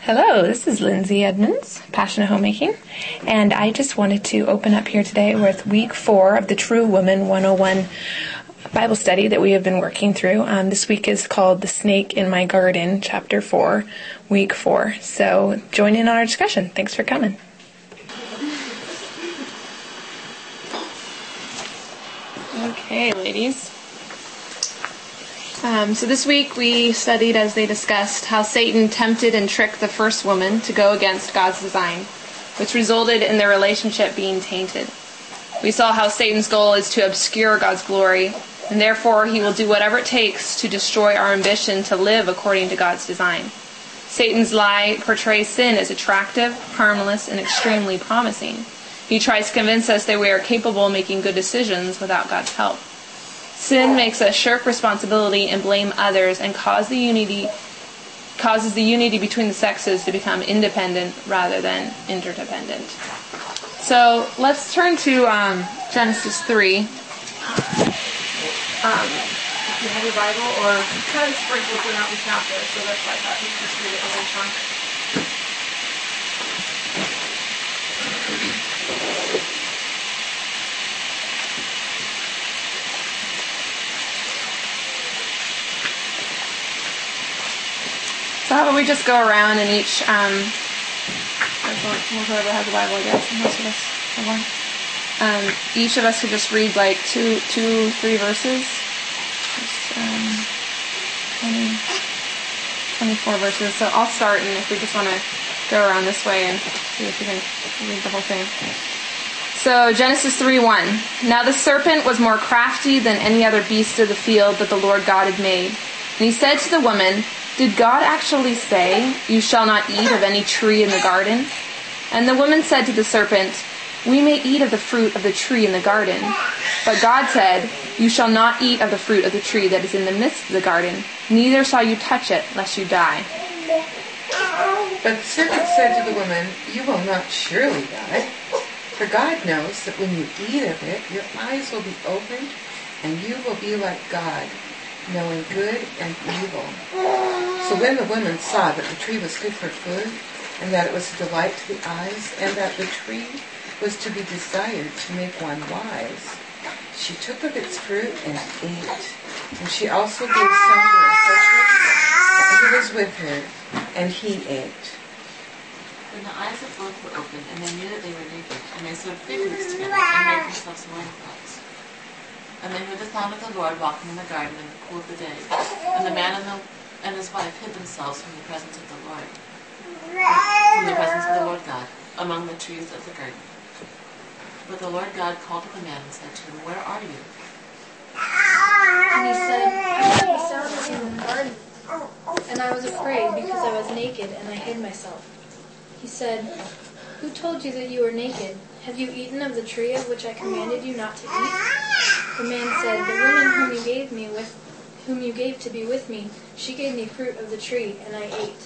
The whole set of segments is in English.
Hello, this is Lindsay Edmonds, Passionate Homemaking, and I just wanted to open up here today with week 4 of the True Woman 101 Bible study that we have been working through. This week is called The Snake in My Garden, chapter 4, week 4. So join in on our discussion. Thanks for coming. Okay, ladies. So this week we studied, as they discussed, how Satan tempted and tricked the first woman to go against God's design, which resulted in their relationship being tainted. We saw how Satan's goal is to obscure God's glory, and therefore he will do whatever it takes to destroy our ambition to live according to God's design. Satan's lie portrays sin as attractive, harmless, and extremely promising. He tries to convince us that we are capable of making good decisions without God's help. Sin makes us shirk responsibility and blame others and causes the unity between the sexes to become independent rather than interdependent. So let's turn to Genesis 3. If you have your Bible, or kind of sprinkle throughout the chapter, so that's why I thought you could just read it a little chunk. So how about we just go around and each, whoever has a Bible, I guess, most of us have one. Each of us could just read like two, 3 verses. Just 24 verses. So I'll start, and if we just want to go around this way and see if we can read the whole thing. So Genesis 3:1. Now the serpent was more crafty than any other beast of the field that the Lord God had made. And he said to the woman, "Did God actually say, 'You shall not eat of any tree in the garden'?" And the woman said to the serpent, "We may eat of the fruit of the tree in the garden." But God said, "You shall not eat of the fruit of the tree that is in the midst of the garden, neither shall you touch it, lest you die." But the serpent said to the woman, "You will not surely die. For God knows that when you eat of it, your eyes will be opened, and you will be like God, knowing good and evil." So when the woman saw that the tree was good for food, and that it was a delight to the eyes, and that the tree was to be desired to make one wise, she took of its fruit and ate. And she also gave some to her husband, who was with her, and he ate. Then the eyes of both were opened, and they knew that they were naked, and they sewed fig leaves together and made themselves loincloths. And they heard the sound of the Lord walking in the garden in the cool of the day. And the man and his wife hid themselves from the presence of the Lord, God, among the trees of the garden. But the Lord God called to the man and said to him, "Where are you?" And he said, "I heard the sound of you in the garden, and I was afraid because I was naked and I hid myself." He said, "Who told you that you were naked? Have you eaten of the tree of which I commanded you not to eat?" The man said, "The woman whom you gave to be with me, she gave me fruit of the tree, and I ate."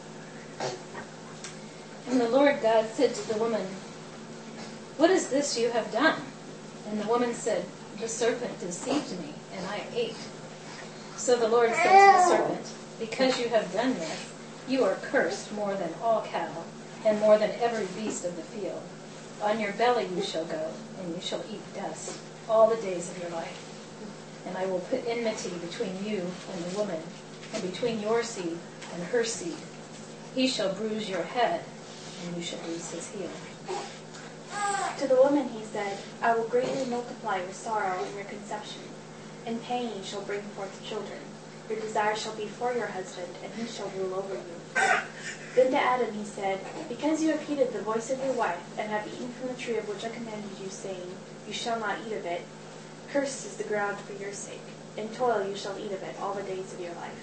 And the Lord God said to the woman, "What is this you have done?" And the woman said, "The serpent deceived me, and I ate." So the Lord said to the serpent, "Because you have done this, you are cursed more than all cattle, and more than every beast of the field. On your belly you shall go, and you shall eat dust all the days of your life. And I will put enmity between you and the woman, and between your seed and her seed. He shall bruise your head, and you shall bruise his heel." To the woman he said, "I will greatly multiply your sorrow and your conception. In pain you shall bring forth children. Your desire shall be for your husband, and he shall rule over you." Then to Adam he said, "Because you have heeded the voice of your wife, and have eaten from the tree of which I commanded you, saying, 'You shall not eat of it,' cursed is the ground for your sake. In toil you shall eat of it all the days of your life.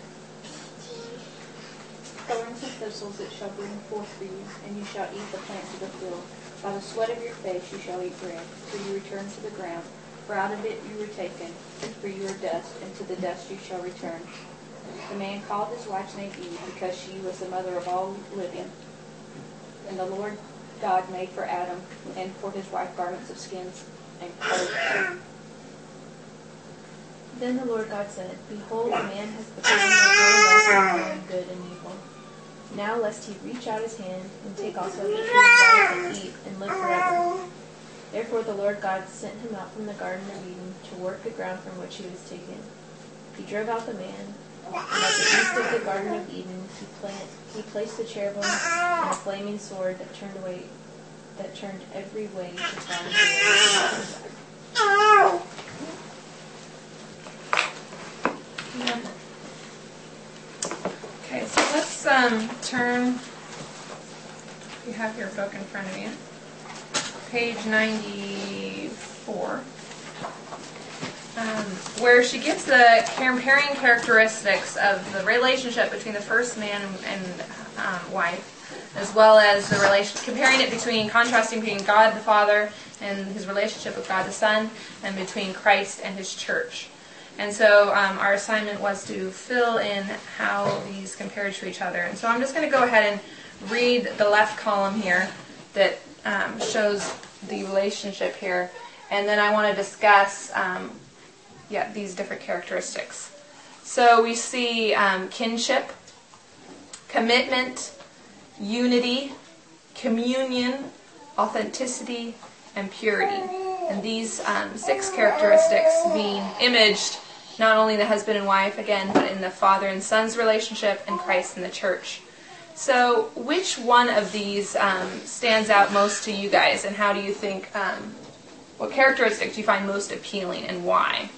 Thorns and thistles it shall bring forth for you, and you shall eat the plants of the field. By the sweat of your face you shall eat bread, till you return to the ground. For out of it you were taken, for you are dust, and to the dust you shall return." The man called his wife's name Eve, because she was the mother of all living. And the Lord God made for Adam and for his wife garments of skins and clothed her. Then the Lord God said, "Behold, the man has become the knowing good and evil. Now lest he reach out his hand and take also of the tree of life and eat and live forever. Therefore the Lord God sent him out from the Garden of Eden to work the ground from which he was taken. He drove out the man, and at the east of the Garden of Eden he placed the cherubim and a flaming sword that turned every way to find the Lord. Okay, so let's turn, you have your book in front of you, page 94, where she gives the comparing characteristics of the relationship between the first man and wife, as well as the contrasting between God the Father and his relationship with God the Son, and between Christ and his church. And so our assignment was to fill in how these compare to each other. And so I'm just going to go ahead and read the left column here that shows the relationship here. And then I want to discuss these different characteristics. So we see kinship, commitment, unity, communion, authenticity, and purity. And these 6 characteristics being imaged not only in the husband and wife, again, but in the father and son's relationship and Christ and the church. So which one of these stands out most to you guys, and how do you think, what characteristics do you find most appealing and why?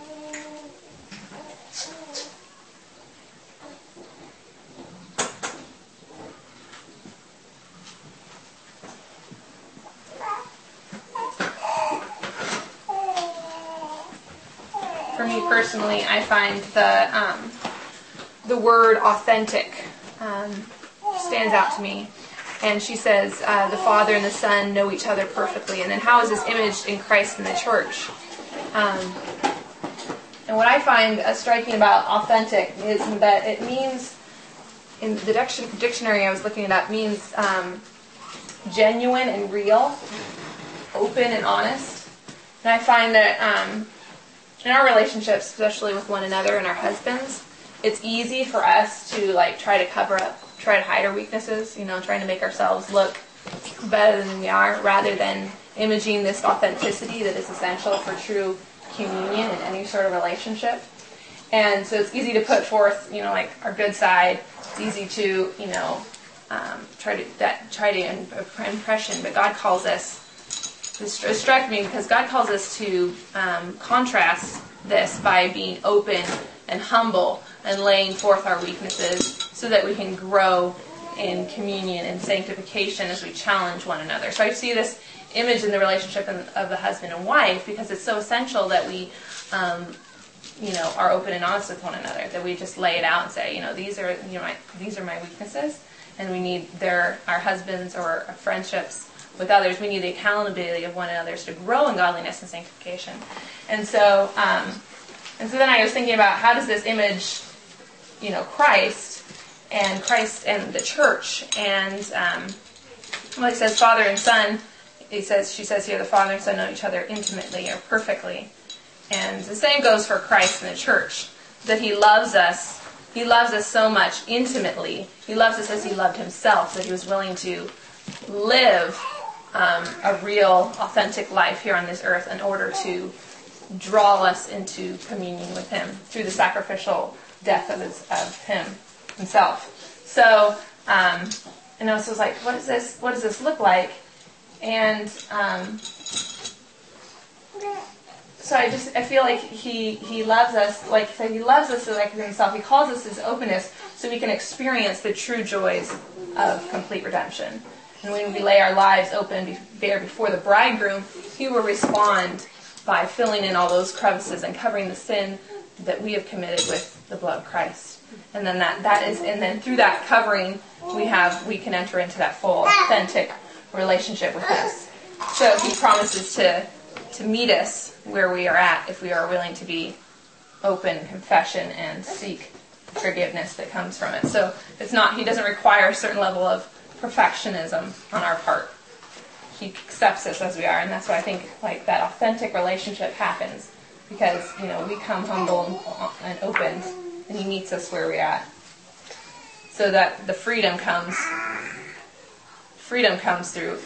For me personally, I find the word authentic stands out to me. And she says the Father and the Son know each other perfectly. And then how is this imaged in Christ and the church? And what I find striking about authentic is that it means, in the dictionary I was looking it up, means genuine and real, open and honest. And I find that in our relationships, especially with one another and our husbands, it's easy for us to try to cover up, try to hide our weaknesses, trying to make ourselves look better than we are, rather than imaging this authenticity that is essential for true communion in any sort of relationship. And so it's easy to put forth, our good side. It's easy to, try to impression. But God calls us. It struck me because God calls us to contrast this by being open and humble and laying forth our weaknesses so that we can grow in communion and sanctification as we challenge one another. So I see this image in the relationship of the husband and wife because it's so essential that we are open and honest with one another, that we just lay it out and say, these are my weaknesses, and we need our husbands or our friendships with others, we need the accountability of one another to grow in godliness and sanctification. And so then I was thinking about how does this image, Christ and the church, and it says Father and Son. She says here the Father and Son know each other intimately or perfectly, and the same goes for Christ and the church. That He loves us. He loves us so much intimately. He loves us as He loved Himself. That He was willing to live a real, authentic life here on this earth in order to draw us into communion with Him through the sacrificial death of Him Himself. So, so I was like, what does this look like? And so I feel like He loves us, like He loves us like Himself. He calls us His openness so we can experience the true joys of complete redemption. And when we lay our lives open bare before the bridegroom, He will respond by filling in all those crevices and covering the sin that we have committed with the blood of Christ. And then and then through that covering, we can enter into that full, authentic relationship with us. So He promises to meet us where we are at if we are willing to be open in confession and seek forgiveness that comes from it. So He doesn't require a certain level of perfectionism on our part. He accepts us as we are, and that's why I think that authentic relationship happens, because we come humble and open, and He meets us where we're at. so that the freedom comes through,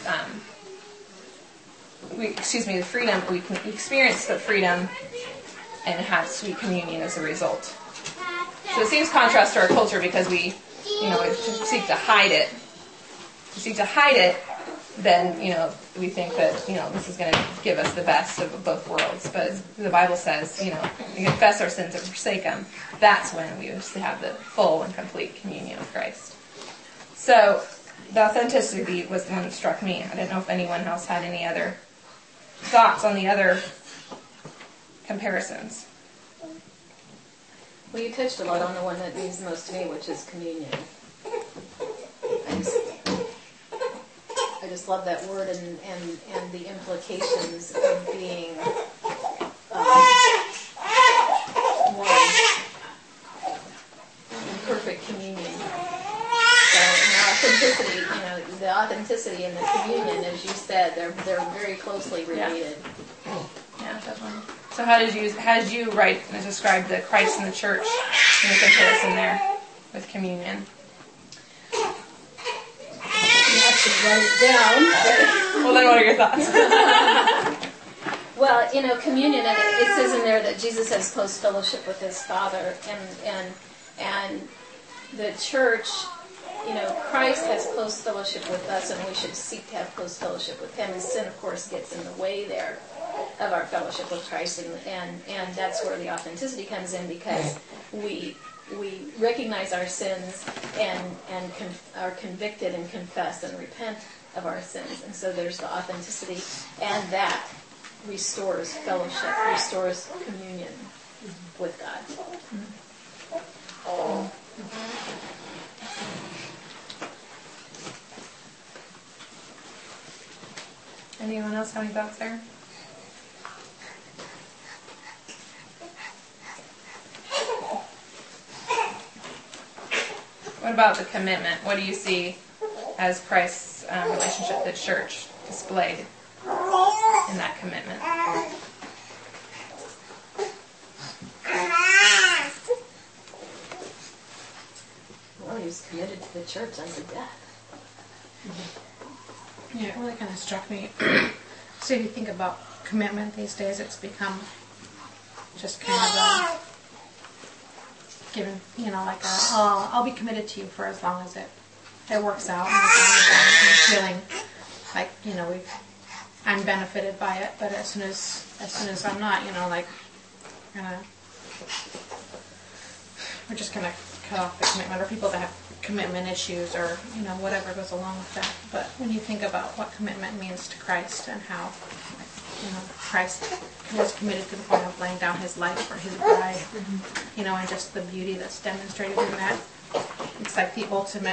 we can experience the freedom and have sweet communion as a result. So it seems contrast to our culture because we seek to hide it. If we seek to hide it, then, we think that, this is going to give us the best of both worlds. But the Bible says, we confess our sins and forsake them. That's when we used to have the full and complete communion of Christ. So the authenticity was the one that struck me. I didn't know if anyone else had any other thoughts on the other comparisons. Well, you touched a lot on the one that means the most to me, which is communion. I just love that word and the implications of being one in perfect communion. So the authenticity and the communion, as you said, they're very closely related. Yeah, definitely. So how did you write and describe the Christ and the church in the comparison there with communion? You have to write it down. Well, then what are your thoughts? Well, communion, and it says in there that Jesus has close fellowship with his Father, and the church, Christ has close fellowship with us, and we should seek to have close fellowship with him. And sin, of course, gets in the way there of our fellowship with Christ, and that's where the authenticity comes in, because we recognize our sins and are convicted and confess and repent of our sins. And so there's the authenticity, and that restores fellowship, restores communion with God. Anyone else have any thoughts there? What about the commitment? What do you see as Christ's relationship to the church displayed in that commitment? Well, he was committed to the church unto death. Yeah, it really kind of struck me. So if you think about commitment these days, it's become just kind of given, I'll be committed to you for as long as it works out, and as long as I'm feeling like, I'm benefited by it. But as soon as I'm not, we're just gonna cut off the commitment, or people that have commitment issues, or whatever goes along with that. But when you think about what commitment means to Christ, and how Christ was committed to the point of laying down his life for his bride, and just the beauty that's demonstrated in that, it's like the ultimate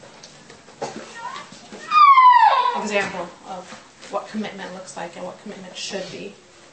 example of what commitment looks like and what commitment should be.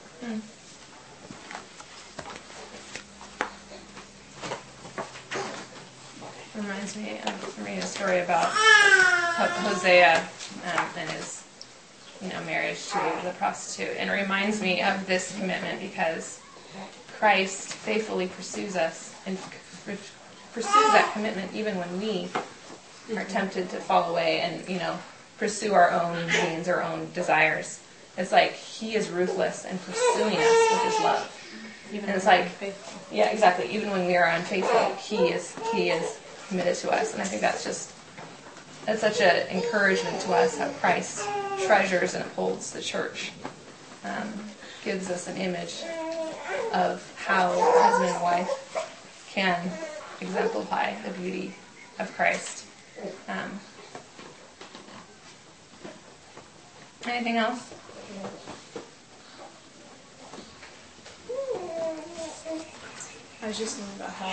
Reminds me of reading a story about Hosea and his marriage to the prostitute. And it reminds me of this commitment, because Christ faithfully pursues us and pursues that commitment even when we are tempted to fall away and, pursue our own means, our own desires. It's like he is ruthless in pursuing us with his love. Even and it's when like, yeah, exactly. Even when we are unfaithful, he is committed to us. And I think that's such an encouragement to us, how Christ treasures and upholds the church. Gives us an image of how husband and wife can exemplify the beauty of Christ. Anything else? I was just thinking about how,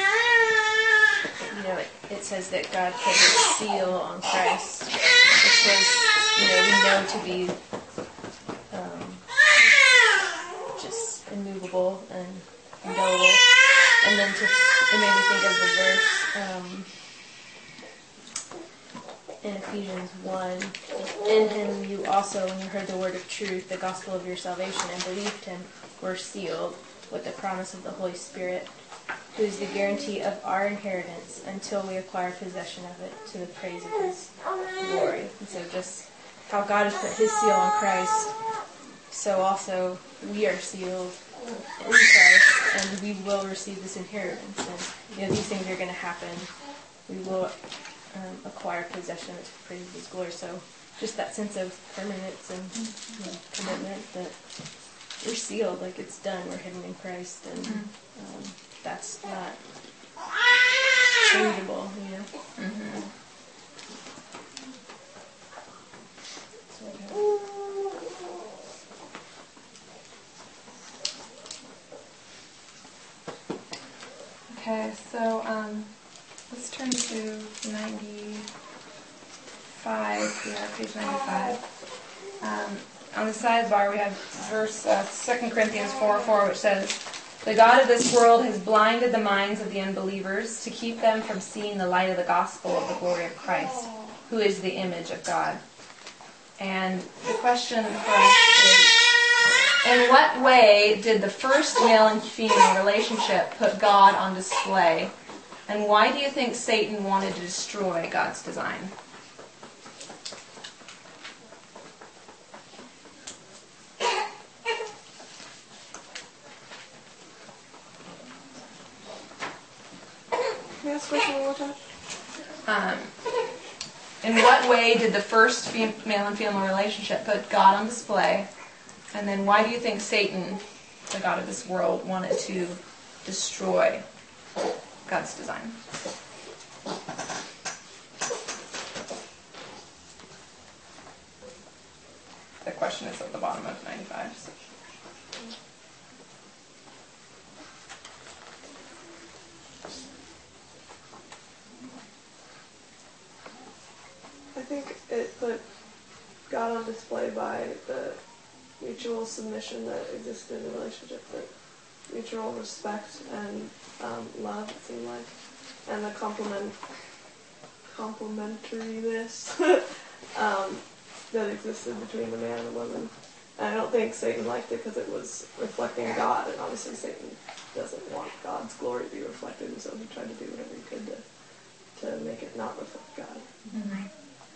it says that God put his seal on Christ, which was, we know to be just immovable and indelible. And then it made me think of the verse in Ephesians 1, in him you also, when you heard the word of truth, the gospel of your salvation, and believed him, were sealed with the promise of the Holy Spirit, who is the guarantee of our inheritance until we acquire possession of it to the praise of his glory. And so just how God has put his seal on Christ, so also we are sealed in Christ, and we will receive this inheritance. And these things are going to happen. We will acquire possession of it to the praise of his glory. So just that sense of permanence and commitment that we're sealed, like it's done, we're hidden in Christ, and that's not changeable, Okay, so let's turn to 95 here, page 95. On the sidebar we have verse 2 Corinthians 4:4, which says, "The God of this world has blinded the minds of the unbelievers to keep them from seeing the light of the gospel of the glory of Christ, who is the image of God." And the question for us is, in what way did the first male and female relationship put God on display? And why do you think Satan wanted to destroy God's design? Can you ask the question one more time? In what way did the first male and female relationship put God on display? And then why do you think Satan, the God of this world, wanted to destroy God's design? The question is at the bottom of 95. I think it put God on display by the mutual submission that existed in the relationship, that mutual respect and love, it seemed like, and the complementariness that existed between the man and the woman. And I don't think Satan liked it because it was reflecting God, and obviously Satan doesn't want God's glory to be reflected, and so he tried to do whatever he could to make it not reflect God. Mm-hmm.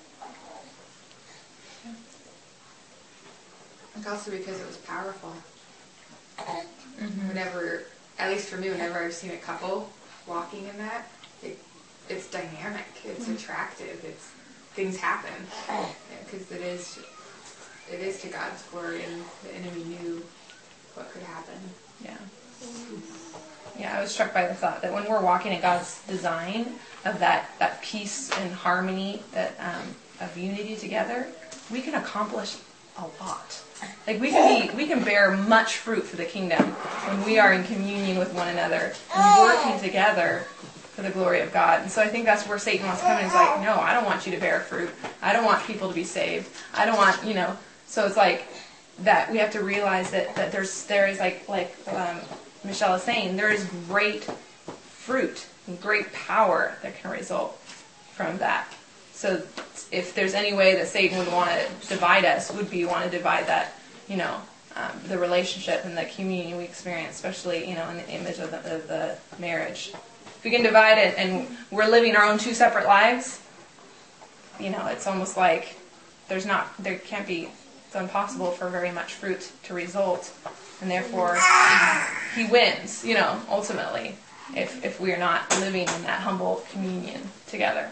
And also because it was powerful. Mm-hmm. Whenever, at least for me, whenever I've seen a couple walking in that, it's dynamic, it's attractive, things happen. Because it is to God's glory, and the enemy knew what could happen. Yeah. Yeah, I was struck by the thought that when we're walking in God's design of that peace and harmony, that of unity together, we can accomplish a lot. Like we can bear much fruit for the kingdom when we are in communion with one another and working together for the glory of God. And so I think that's where Satan wants to come in. He's like, no, I don't want you to bear fruit. I don't want people to be saved. I don't want, So it's like that we have to realize that there is like Michelle is saying, there is great fruit and great power that can result from that. So if there's any way that Satan would want to divide us, would be want to divide that, the relationship and the communion we experience, especially, in the image of the marriage. If we can divide it and we're living our own two separate lives, it's almost like it's impossible for very much fruit to result, and therefore he wins, ultimately, if we are not living in that humble communion together.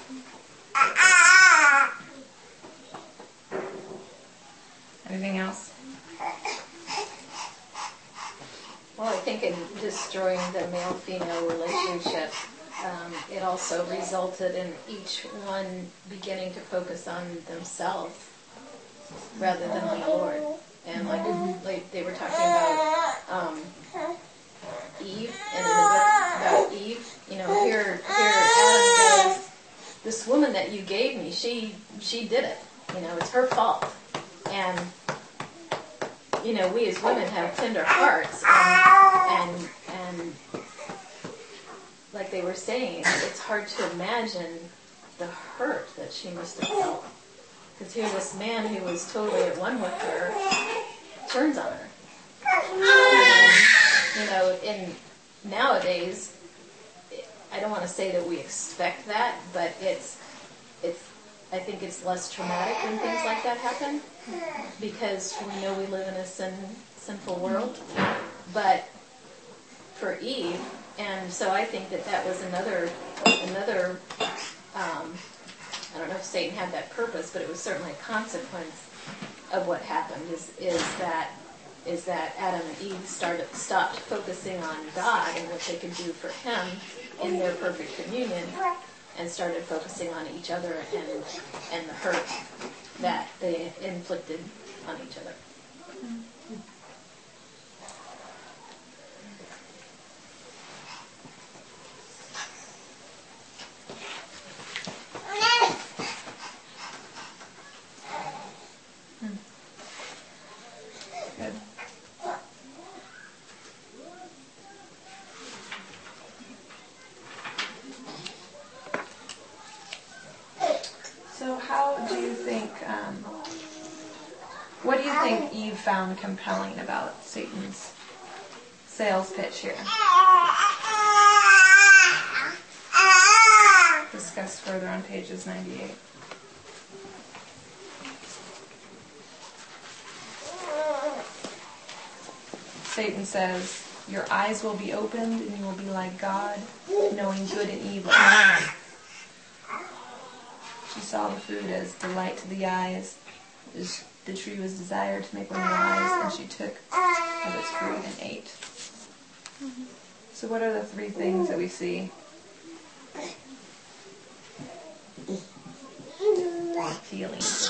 Anything else? Well, I think in destroying the male-female relationship, it also resulted in each one beginning to focus on themselves rather than on the Lord. And like they were talking about Eve, and about Eve, here Adam says, this woman that you gave me, she did it. It's her fault. And we as women have tender hearts, and like they were saying, it's hard to imagine the hurt that she must have felt. Because here this man who was totally at one with her turns on her. And, in nowadays, I don't want to say that we expect that, but I think it's less traumatic when things like that happen, because we know we live in a sinful world. But for Eve, and so I think that was another. I don't know if Satan had that purpose, but it was certainly a consequence of what happened. Is that Adam and Eve stopped focusing on God and what they could do for Him in their perfect communion, and started focusing on each other and the hurt that they inflicted on each other. Good. So how do you think, what do you think Eve found compelling about Satan's sales pitch here? Discussed further on pages 98. Satan says, your eyes will be opened and you will be like God, knowing good and evil. She saw the food as delight to the eyes. The tree was desired to make one wise, and she took of its fruit and ate. So what are the three things that we see? Feelings.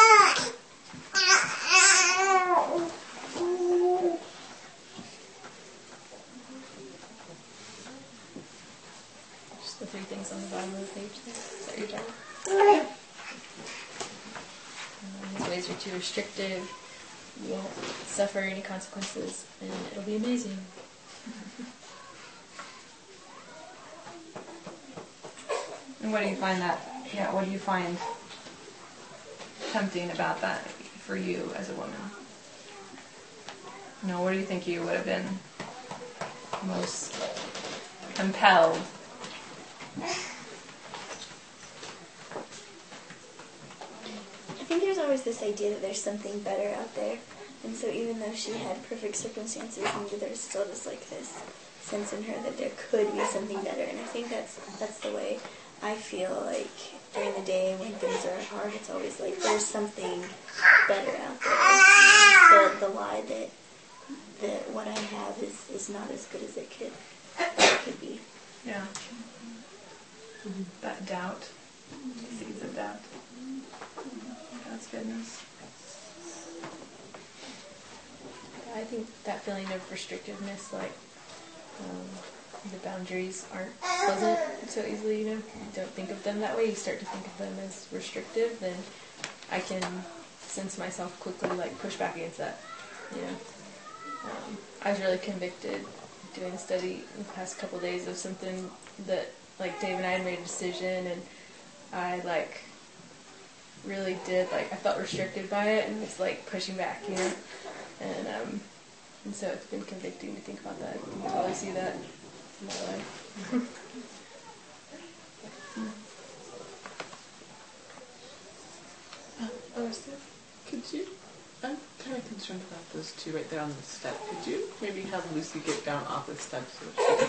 Just the three things on the bottom of the page there. Is that your job? His ways are too restrictive. You won't suffer any consequences, and it'll be amazing. And what do you find what do you find tempting about that for you as a woman? Where do you think you would have been most compelled? I think there's always this idea that there's something better out there. And so even though she had perfect circumstances, maybe there's still just like this sense in her that there could be something better. And I think that's the way I feel like during the day when things are hard. It's always like there's something better out there. The lie that what I have is not as good as it could be. Yeah. That doubt. Seeds of doubt. God's goodness. I think that feeling of restrictiveness, the boundaries aren't pleasant so easily, you don't think of them that way. You start to think of them as restrictive, then I can sense myself quickly, push back against that, I was really convicted doing a study in the past couple of days of something that, Dave and I had made a decision, and I, really did, I felt restricted by it, and it's pushing back, and so it's been convicting to think about that. You can totally see that in my life. Could you, I'm kind of concerned about those two right there on the step. Could you maybe have Lucy get down off the step so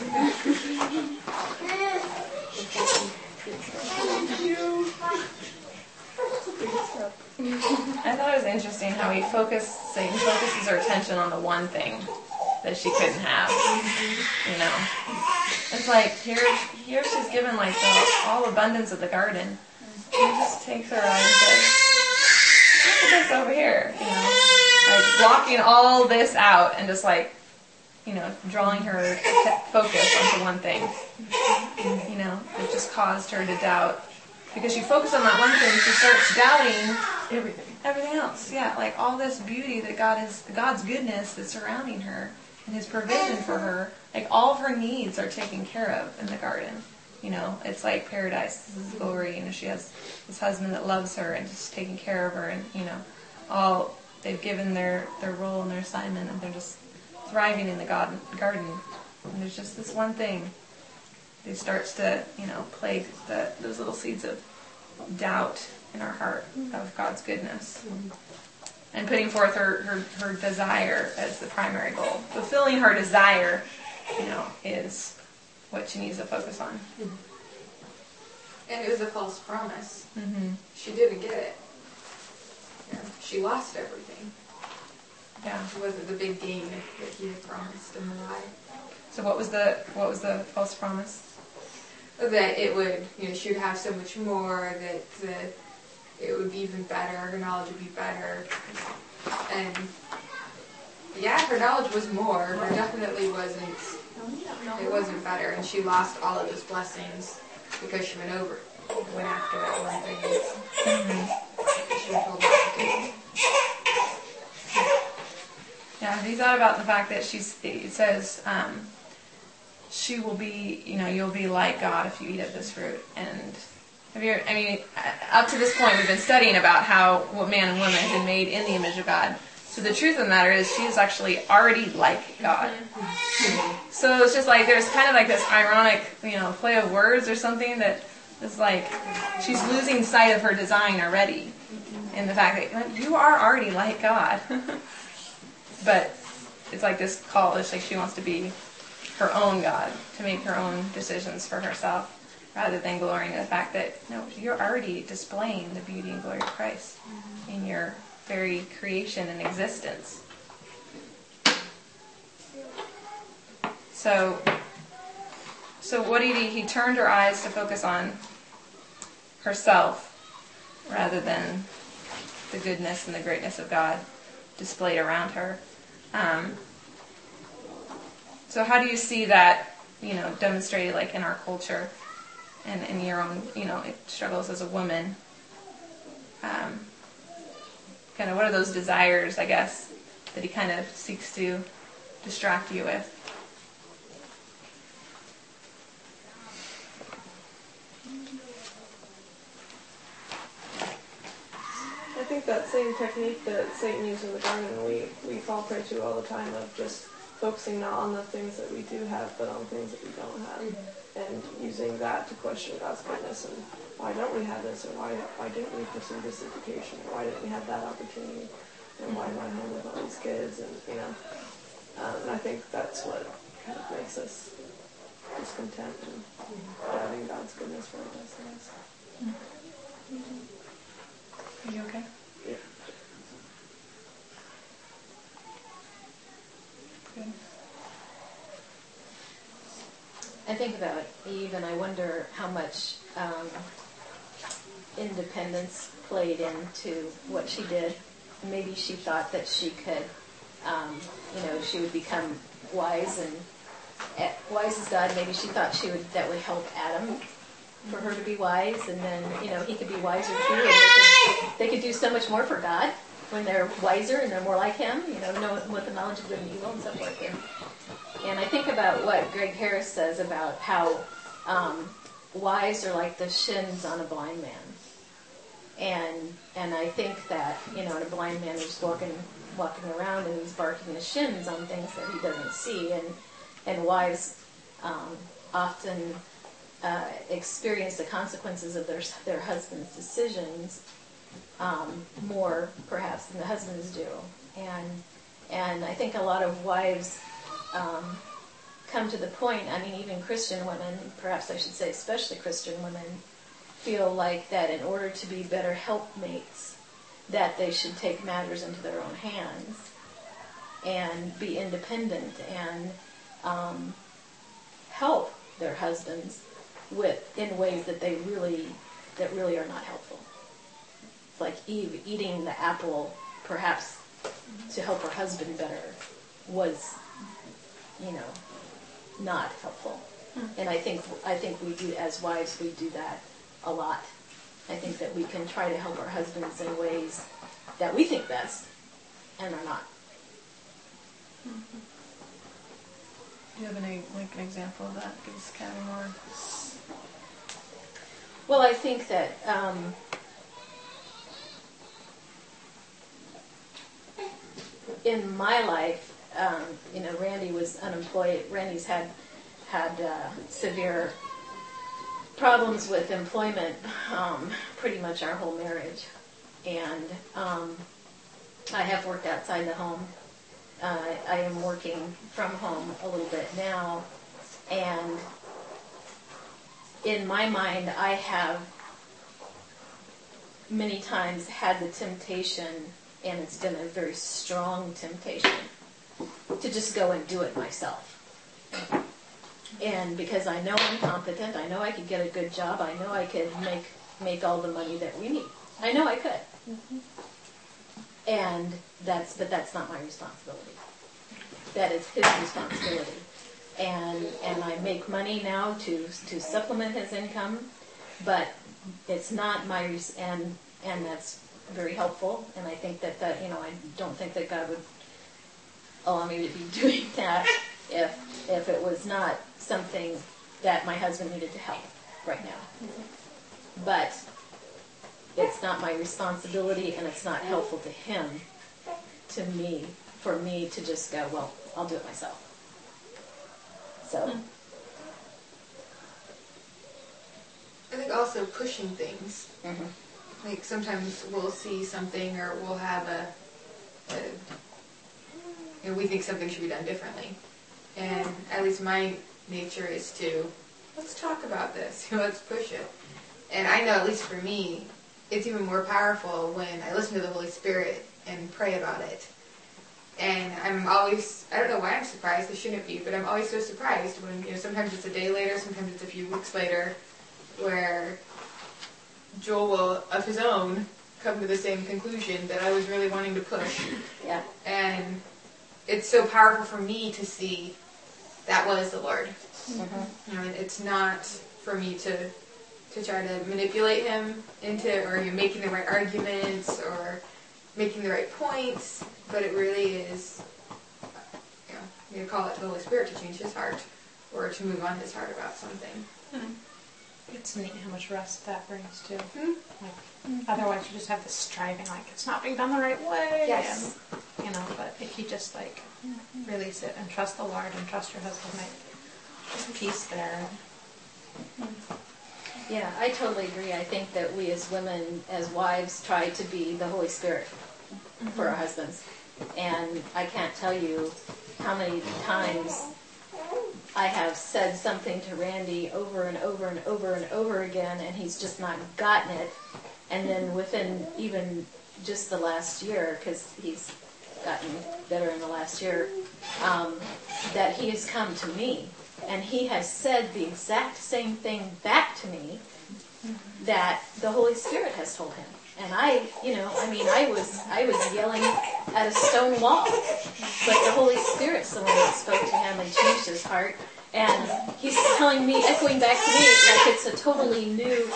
I thought it was interesting how Satan focuses her attention on the one thing that she couldn't have. It's here she's given the all abundance of the garden. He just takes her eye and says, look at this over here, blocking all this out and just drawing her focus onto one thing. It just caused her to doubt. Because she focused on that one thing, she starts doubting everything else. Yeah, all this beauty that God's goodness that's surrounding her, and His provision for her. All of her needs are taken care of in the garden. It's like paradise. This is glory. She has this husband that loves her and just taking care of her, and all they've given their role and their assignment, and they're just thriving in the garden. And there's just this one thing it starts to, plague those little seeds of doubt in our heart of God's goodness. And putting forth her desire as the primary goal. Fulfilling her desire, is what she needs to focus on. And it was a false promise. Mm-hmm. She didn't get it. She lost everything. Yeah. It wasn't the big gain that he had promised in the lie. So what was the false promise? That it would, she would have so much more, that it would be even better, her knowledge would be better. And yeah, her knowledge was more, but definitely it wasn't better. And she lost all of those blessings because she went after that one thing. Mm-hmm. She was told not to do. Yeah, have you thought about the fact that it says, she will be, you'll be like God if you eat of this fruit. And up to this point we've been studying about what man and woman have been made in the image of God. So the truth of the matter is she is actually already like God. Mm-hmm. So it's just like there's kind of like this ironic, play of words or something that is like she's losing sight of her design already. In the fact that you are already like God. But it's like this call, it's like she wants to be her own God, to make her own decisions for herself, rather than glorying in the fact that, no, you're already displaying the beauty and glory of Christ in your very creation and existence. So what did he turned her eyes to focus on herself, rather than the goodness and the greatness of God displayed around her. So how do you see that, demonstrated like in our culture and in your own, struggles as a woman? Kind of what are those desires, I guess, that he kind of seeks to distract you with? I think that same technique that Satan used in the garden, we fall prey to all the time, of just focusing not on the things that we do have, but on things that we don't have. Mm-hmm. And using that to question God's goodness and why don't we have this, or why didn't we pursue this education, or why didn't we have that opportunity, and why am I home with all these kids, and and I think that's what kind of makes us discontent and doubting God's goodness for us. Mm-hmm. Are you okay? Yeah. Good. I think about Eve, and I wonder how much independence played into what she did. Maybe she thought that she could, she would become wise and wise as God. Maybe she thought that would help Adam, for her to be wise, and then he could be wiser too. And they could do so much more for God when they're wiser and they're more like Him. Know what the knowledge of good and evil and so forth. And I think about what Greg Harris says about how wise are like the shins on a blind man. And I think that a blind man is walking around and he's barking his shins on things that he doesn't see. And wives often experience the consequences of their husband's decisions more perhaps than the husbands do. And I think a lot of wives come to the point, even Christian women, perhaps I should say especially Christian women, feel like that in order to be better helpmates, that they should take matters into their own hands and be independent and help their husbands in ways that really are not helpful. Like Eve eating the apple, perhaps to help her husband better, was, not helpful. And I think we do, as wives, we do that a lot. I think that we can try to help our husbands in ways that we think best and are not. Mm-hmm. Do you have an example of that? Give us kind of more. Well, I think that in my life, Randy was unemployed. Randy's had severe problems with employment pretty much our whole marriage. And I have worked outside the home. I am working from home a little bit now. And in my mind, I have many times had the temptation, and it's been a very strong temptation, to just go and do it myself. And because I know I'm competent, I know I could get a good job, I know I could make all the money that we need. I know I could. Mm-hmm. But that's not my responsibility. That is his responsibility. And I make money now to supplement his income, but it's not my and that's very helpful. And I think that I don't think that God would allow me to be doing that if it was not something that my husband needed to help right now. Mm-hmm. But it's not my responsibility, and it's not helpful to him, for me to just go, well, I'll do it myself. So. I think also pushing things. Mm-hmm. Like sometimes we'll see something, or we'll have we think something should be done differently. And at least my nature is to, let's talk about this, let's push it. And I know, at least for me, it's even more powerful when I listen to the Holy Spirit and pray about it. And I'm always, I don't know why I'm surprised, I shouldn't be, but I'm always so surprised when, sometimes it's a day later, sometimes it's a few weeks later, where Joel will, of his own, come to the same conclusion that I was really wanting to push. Yeah. And it's so powerful for me to see that was the Lord. Mm-hmm. It's not for me to try to manipulate him into, or making the right arguments, or making the right points, but it really is, you call it the Holy Spirit to change his heart, or to move on his heart about something. Mm-hmm. It's neat how much rest that brings too. Mm-hmm. Otherwise you just have this striving, like it's not being done the right way. Yes. And, but if you just release it and trust the Lord and trust your husband, there's peace there. Yeah, I totally agree. I think that we as women, as wives, try to be the Holy Spirit for our husbands. And I can't tell you how many times I have said something to Randy over and over and over and over again, and he's just not gotten it. And then within even just the last year, because he's gotten better in the last year, that he has come to me. And he has said the exact same thing back to me that the Holy Spirit has told him. And I was yelling at a stone wall. But the Holy Spirit's the one that spoke to him and changed his heart. And he's telling me, echoing back to me, like it's a totally new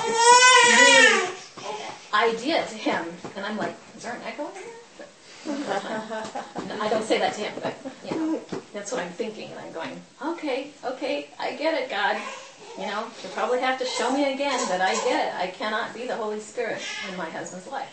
idea to him. And I'm like, is there an echo in here? I don't say that to him, but that's what I'm thinking, and I'm going, okay, I get it, God. You'll probably have to show me again, but I get it. I cannot be the Holy Spirit in my husband's life.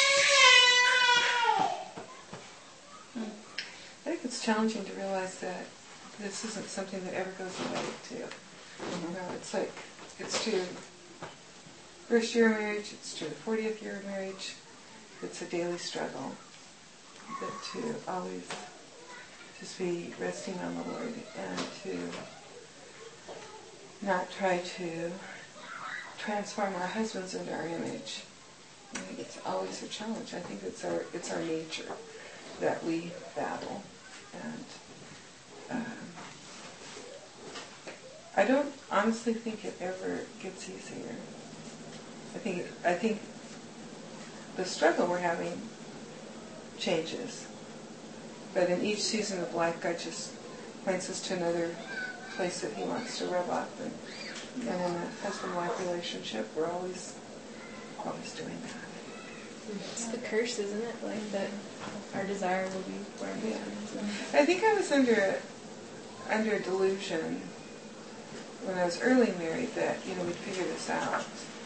I think it's challenging to realize that this isn't something that ever goes away, too. Mm-hmm. It's like, it's to first year of marriage, it's to the 40th year of marriage. It's a daily struggle. But to always just be resting on the Lord, and to not try to transform our husbands into our image. I think it's always a challenge. I think it's our nature that we battle, and I don't honestly think it ever gets easier. I think the struggle we're having changes. But in each season of life, God just points us to another place that he wants to rub off. And in a husband-wife relationship, we're always doing that. It's the curse, isn't it? Like that our desire will be for our husbands. I think I was under a delusion when I was early married that, we'd figure this out.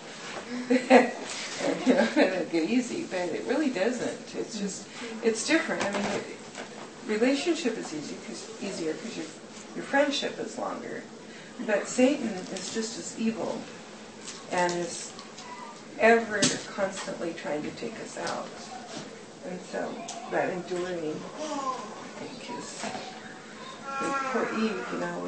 And it'd get easy, but it really doesn't. It's just, it's different. I mean, relationship is easier because your friendship is longer. But Satan is just as evil and is ever constantly trying to take us out. And so that enduring, I think, is, poor Eve,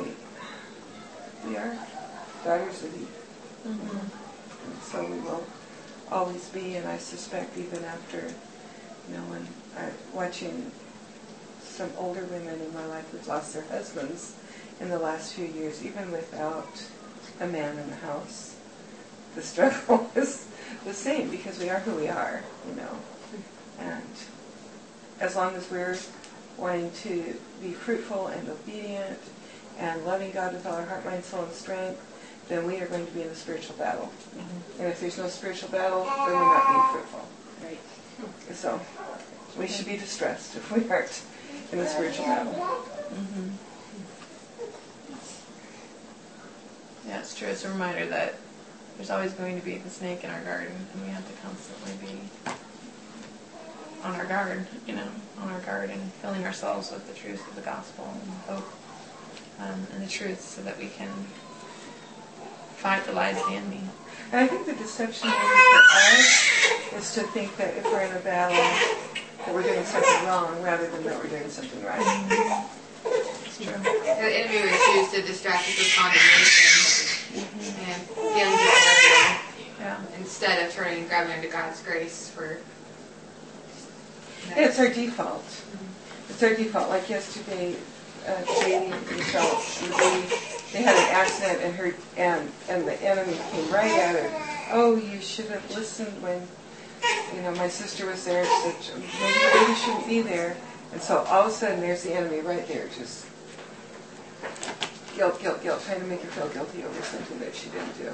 we are daughters of Eve. Mm-hmm. And so we will always be, and I suspect even after, when I'm watching some older women in my life who've lost their husbands in the last few years, even without a man in the house, the struggle is the same because we are who we are, And as long as we're wanting to be fruitful and obedient and loving God with all our heart, mind, soul, and strength, then we are going to be in a spiritual battle. Mm-hmm. And if there's no spiritual battle, then we're not being fruitful. Right. So we should be distressed if we aren't in a spiritual battle. Mm-hmm. Yeah, it's true. It's a reminder that there's always going to be the snake in our garden, and we have to constantly be on our guard, and filling ourselves with the truth of the gospel and hope and the truth so that we can fight the lies of the enemy. And I think the deception for us is to think that if we're in a battle, that we're doing something wrong rather than that we're doing something right. It's true. The enemy would choose to distract us with condemnation and feelings of failure instead of turning and grabbing into God's grace for... It's our default. It's our default. Like yesterday, Katie and Michelle, they had an accident and the enemy came right at her. Oh, you should have listened when, my sister was there. She said, maybe you shouldn't be there. And so all of a sudden there's the enemy right there, just guilt, trying to make her feel guilty over something that she didn't do.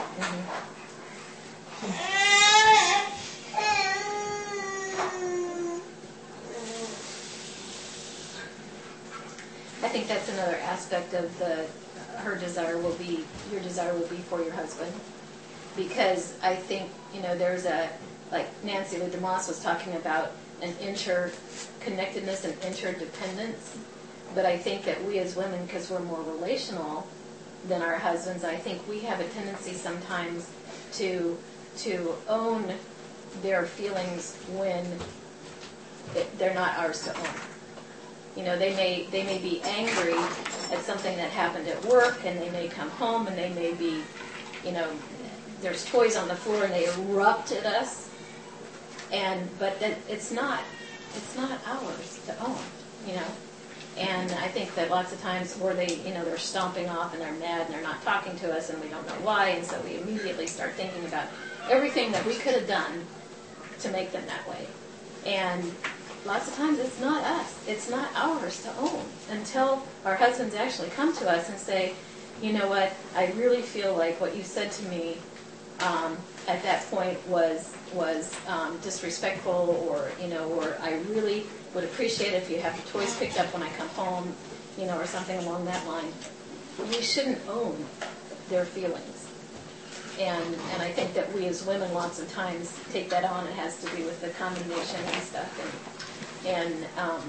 I think that's another aspect of your desire will be for your husband. Because I think, there's like Nancy Lou DeMoss was talking about an interconnectedness and interdependence. But I think that we as women, because we're more relational than our husbands, I think we have a tendency sometimes to own their feelings when they're not ours to own. They may be angry at something that happened at work, and they may come home and they may be, there's toys on the floor and they erupt at us, but it's not ours to own, And I think that lots of times where they're stomping off and they're mad and they're not talking to us and we don't know why, and so we immediately start thinking about everything that we could have done to make them that way. And lots of times it's not us. It's not ours to own until our husbands actually come to us and say, you know what, I really feel like what you said to me at that point was disrespectful, or I really would appreciate it if you have the toys picked up when I come home, or something along that line. We shouldn't own their feelings. And I think that we as women lots of times take that on. It has to do with the condemnation and stuff. And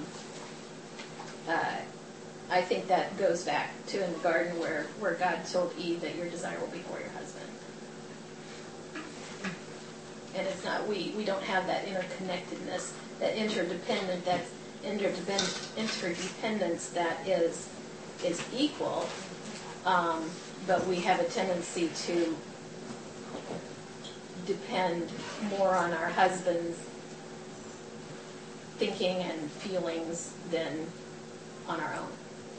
I think that goes back to in the garden where God told Eve that your desire will be for your husband. And it's not, we don't have that interconnectedness, that interdependence that is equal, but we have a tendency to depend more on our husband's thinking and feelings than on our own.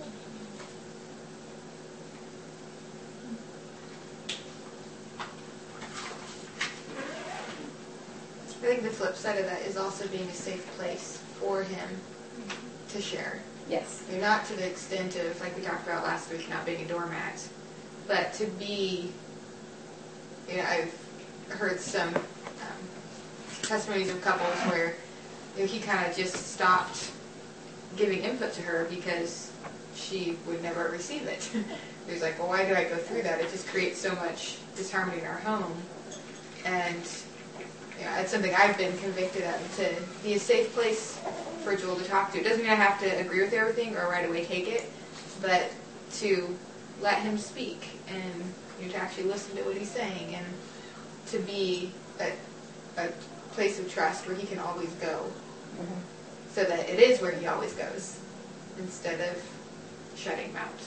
I think the flip side of that is also being a safe place for him to share. Yes. You're not to the extent of, like we talked about last week, not being a doormat, but to be, I've heard some testimonies of couples where he kind of just stopped giving input to her because she would never receive it. He was like, well, why do I go through that? It just creates so much disharmony in our home. And it's something I've been convicted of, to be a safe place for Joel to talk to. It doesn't mean I have to agree with everything or right away take it, but to let him speak and to actually listen to what he's saying and to be a place of trust where he can always go, so that it is where he always goes, instead of shutting him out.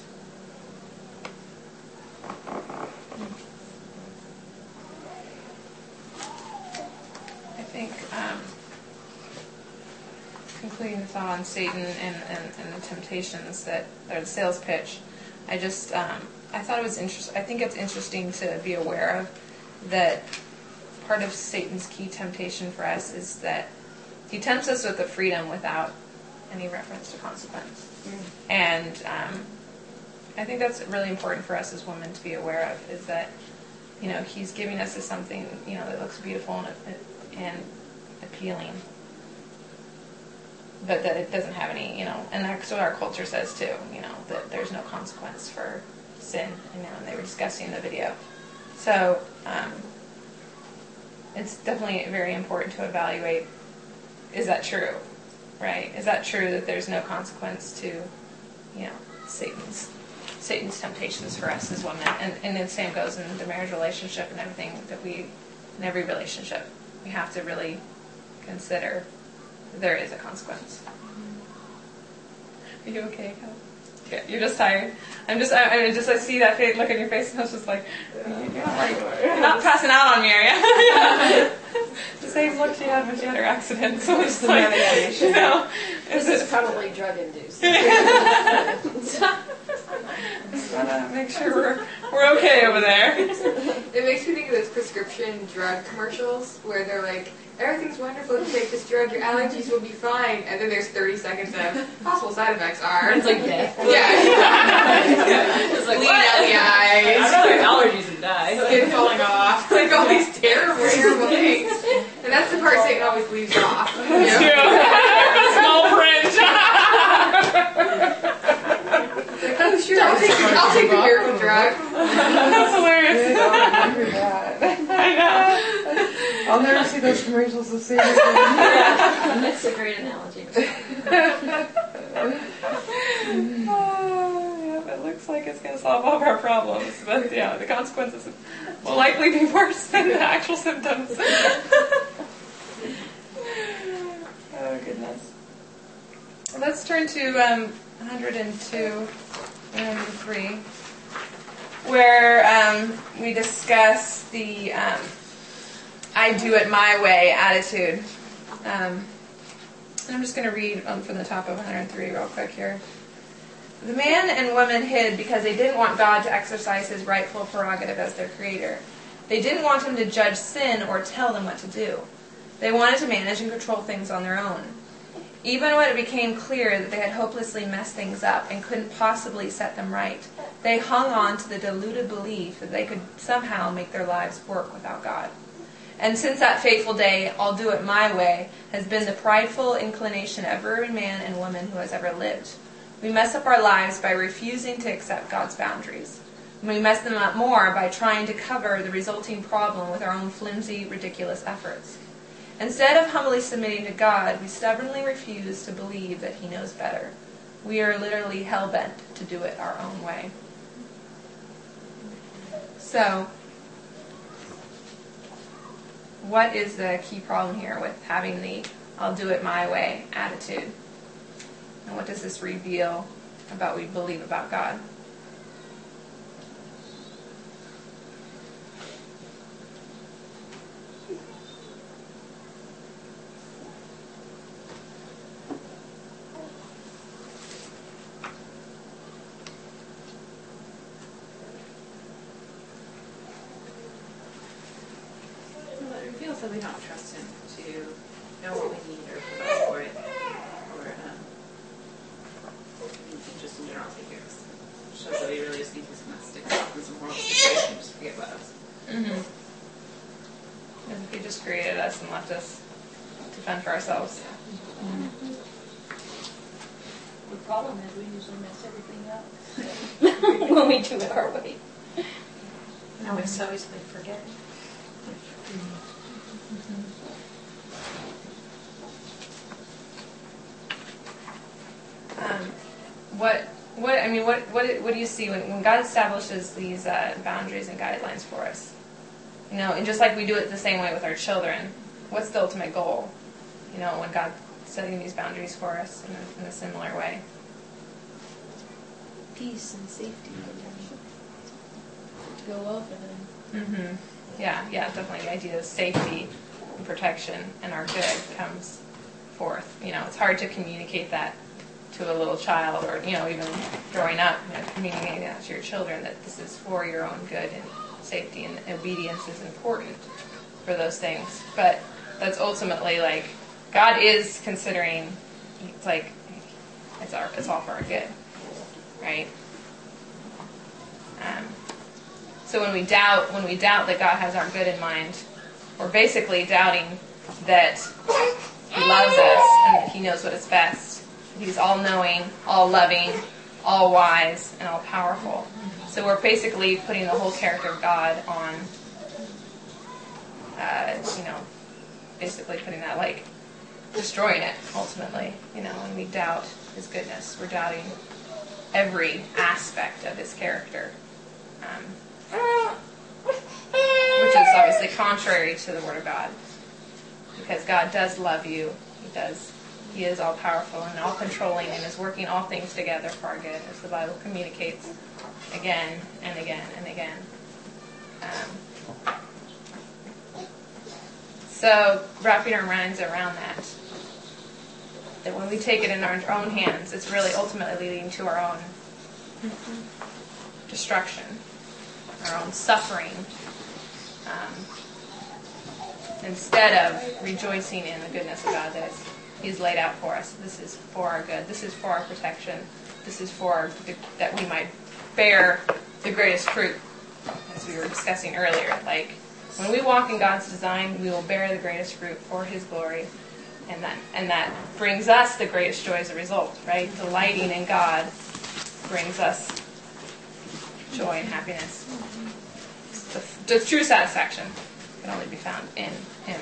I think concluding the thought on Satan and the temptations that are the sales pitch, I thought it was interesting. I think it's interesting to be aware of that part of Satan's key temptation for us is that he tempts us with the freedom without any reference to consequence. And I think that's really important for us as women to be aware of, is that, he's giving us something, that looks beautiful and appealing, but that it doesn't have any, and that's what our culture says too, that there's no consequence for sin, and they were discussing in the video. So it's definitely very important to evaluate, is that true, right? Is that true that there's no consequence to, Satan's temptations for us as women? And the same goes in the marriage relationship and everything in every relationship. We have to really consider that there is a consequence. Are you okay, Cal? Yeah, you're just tired. I see that look on your face, and I was just like, you're not passing out on me, are you? The same look she had when she had her accident. So it's like, this is probably drug induced. Just gotta make sure we're okay over there. It makes me think of those prescription drug commercials where they're like, everything's wonderful if you take this drug, your allergies will be fine, and then there's 30 seconds of possible side effects are... It's like death. Yeah. It's like, bleeding out the eyes. I'd rather have allergies and die. Skin falling off. Like all these terrible, terrible things. And that's the part Satan always leaves off. That's true. Small print. Like, oh sure, I'll take the miracle drug. That's hilarious. I remember that. I know. I'll never see those commercials the same again. That's a great analogy. It looks like it's going to solve all of our problems, but the consequences will likely be worse than the actual symptoms. Oh, goodness. Let's turn to 102 and 103, where we discuss the I do it my way attitude. And I'm just going to read from the top of 103 real quick here. The man and woman hid because they didn't want God to exercise his rightful prerogative as their creator. They didn't want him to judge sin or tell them what to do. They wanted to manage and control things on their own. Even when it became clear that they had hopelessly messed things up and couldn't possibly set them right, they hung on to the deluded belief that they could somehow make their lives work without God. And since that fateful day, I'll do it my way, has been the prideful inclination of every man and woman who has ever lived. We mess up our lives by refusing to accept God's boundaries. And we mess them up more by trying to cover the resulting problem with our own flimsy, ridiculous efforts. Instead of humbly submitting to God, we stubbornly refuse to believe that He knows better. We are literally hell-bent to do it our own way. So, what is the key problem here with having the I'll do it my way attitude? And what does this reveal about what we believe about God? It reveals that we don't trust him to know what we need or provide for it, or just in general take care of us. It shows that we really just need to stick off in some moral situation and just forget about us. Mm-hmm. As if He just created us and left us to fend for ourselves. Mm-hmm. The problem is we usually mess everything up when we do it our way. No, we so easily forget. What do you see when God establishes these boundaries and guidelines for us? And just like we do it the same way with our children, what's the ultimate goal? When God's setting these boundaries for us in a similar way. Peace and safety. To go well for them. Mm-hmm. Yeah, definitely. The idea of safety and protection and our good comes forth. It's hard to communicate that to a little child, or even growing up, communicating that to your children, that this is for your own good and safety, and obedience is important for those things. But that's ultimately God is considering. It's it's all for our good, right? So when we doubt that God has our good in mind, we're basically doubting that He loves us and that He knows what is best. He's all-knowing, all-loving, all-wise, and all-powerful. So we're basically putting the whole character of God on, basically putting that, destroying it, ultimately. When we doubt His goodness, we're doubting every aspect of His character. Which is obviously contrary to the Word of God. Because God does love you. He is all-powerful and all-controlling and is working all things together for our good, as the Bible communicates again and again and again. So, wrapping our minds around that when we take it in our own hands, it's really ultimately leading to our own destruction, our own suffering, instead of rejoicing in the goodness of God that He's laid out for us. This is for our good. This is for our protection. This is that we might bear the greatest fruit, as we were discussing earlier. When we walk in God's design, we will bear the greatest fruit for His glory, and that brings us the greatest joy as a result, right? Delighting in God brings us joy and happiness. The true satisfaction can only be found in Him.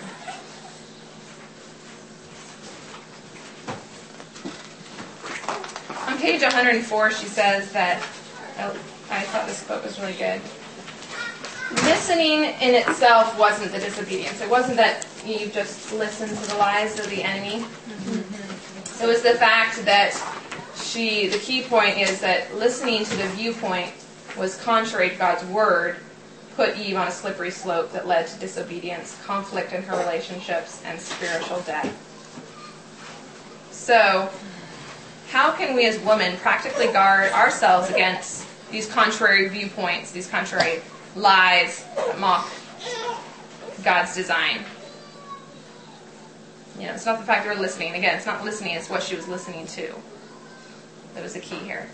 On page 104, she says that, I thought this quote was really good. Listening in itself wasn't the disobedience. It wasn't that you just listened to the lies of the enemy. Mm-hmm. It was the fact that the key point is that listening to the viewpoint was contrary to God's word, put Eve on a slippery slope that led to disobedience, conflict in her relationships, and spiritual death. So, how can we as women practically guard ourselves against these contrary viewpoints, these contrary lies that mock God's design? It's not the fact we're listening. Again, it's not listening, it's what she was listening to that was the key here.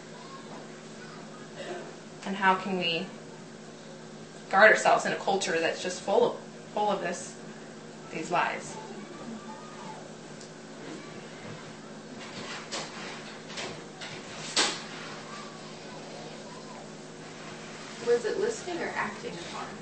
And how can we guard ourselves in a culture that's just full of these lies? Was it listening or acting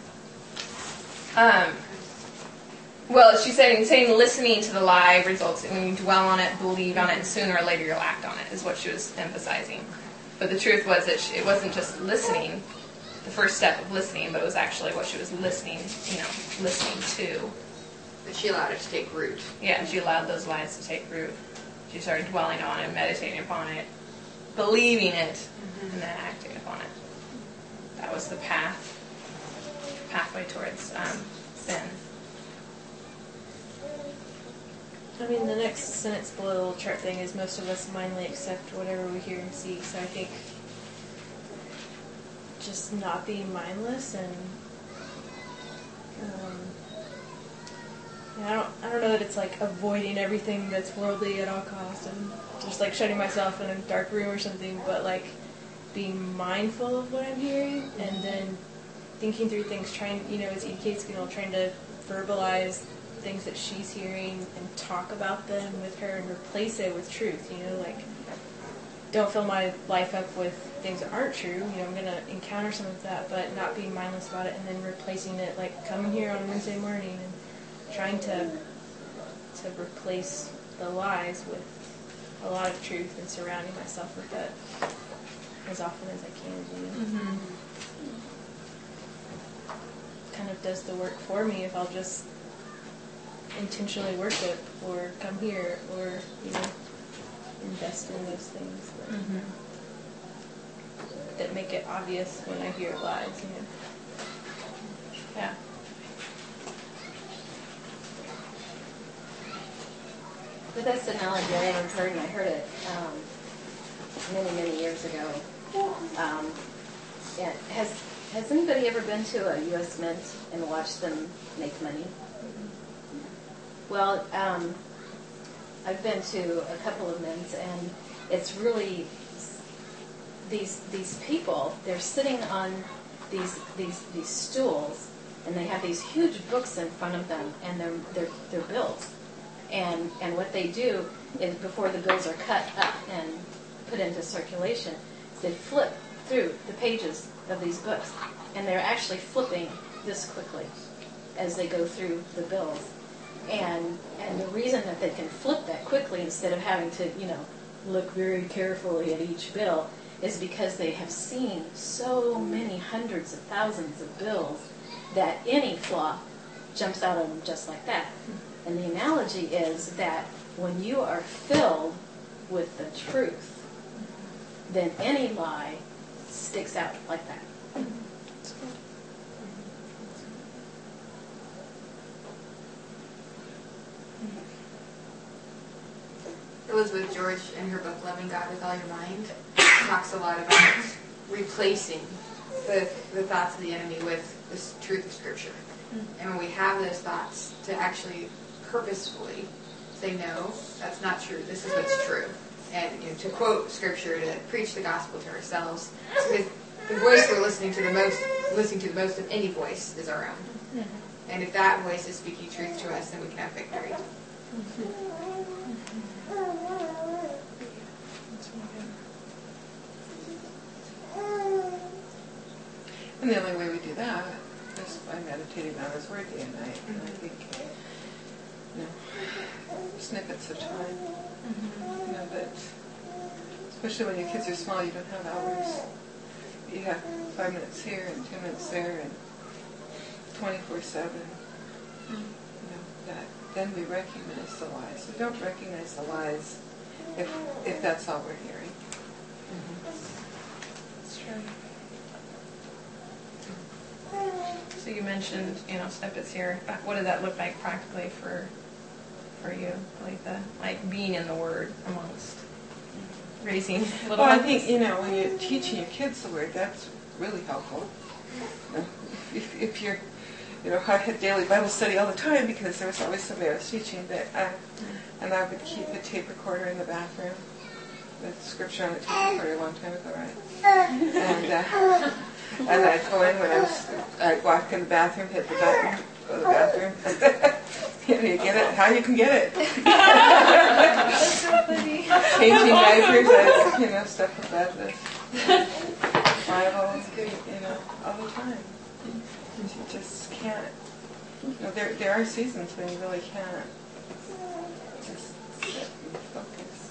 upon? Well, she's saying listening to the lie results in when you dwell on it, believe on it, and sooner or later you'll act on it, is what she was emphasizing. But the truth was that it wasn't just listening, the first step of listening, but it was actually what she was listening to. But she allowed it to take root. Yeah, she allowed those lies to take root. She started dwelling on it, meditating upon it, believing it, and then acting upon it. That was the pathway towards sin. The next sentence below the little chart thing is most of us mindfully accept whatever we hear and see. So I think just not being mindless and I don't know that it's avoiding everything that's worldly at all costs and just shutting myself in a dark room or something, but being mindful of what I'm hearing and then thinking through things, trying, as Edie trying to verbalize things that she's hearing and talk about them with her and replace it with truth, don't fill my life up with things that aren't true, I'm going to encounter some of that, but not being mindless about it and then replacing it, coming here on Wednesday morning and trying to replace the lies with a lot of truth and surrounding myself with that. as often as I can. Mm-hmm. Kind of does the work for me if I'll just intentionally worship or come here or invest in those things that make it obvious when I hear lies. Yeah. The best analogy I ever heard, and I heard it many, many years ago. Has anybody ever been to a U.S. Mint and watched them make money? Well, I've been to a couple of mints, and it's really these people. They're sitting on these stools, and they have these huge books in front of them, and they're bills. And what they do is, before the bills are cut up and put into circulation, is they flip through the pages of these books, and they're actually flipping this quickly as they go through the bills. And the reason that they can flip that quickly instead of having to, look very carefully at each bill is because they have seen so many hundreds of thousands of bills that any flaw jumps out of them just like that. And the analogy is that when you are filled with the truth, then any lie sticks out like that. Elizabeth George, in her book Loving God with All Your Mind, talks a lot about replacing the thoughts of the enemy with this truth of Scripture. And when we have those thoughts, to actually purposefully say, no, that's not true, this is what's true. And to quote Scripture, to preach the gospel to ourselves. Because the voice we're listening to the most of any voice is our own. And if that voice is speaking truth to us, then we can have victory. And the only way we do that is by meditating on His Word day and night. And I think, snippets of time. That especially when your kids are small, you don't have hours. You have 5 minutes here and 2 minutes there, and 24/7. That then we recognize the lies. We don't recognize the lies if that's all we're hearing. That's true. So you mentioned, snippets here. What does that look like practically for you? Like being in the Word amongst raising little Well, I ones? think, when you're teaching your kids the Word, that's really helpful. If you're, I had daily Bible study all the time because there was always somebody I was teaching, and I would keep a tape recorder in the bathroom with Scripture on the tape recorder a long time ago, right? And I'd go in I'd walk in the bathroom, hit the button, go to the bathroom. You get it? How you can get it? That's so funny. Changing diapers, stuff like that. Bible, all the time. You just can't. There are seasons when you really can't just sit and focus.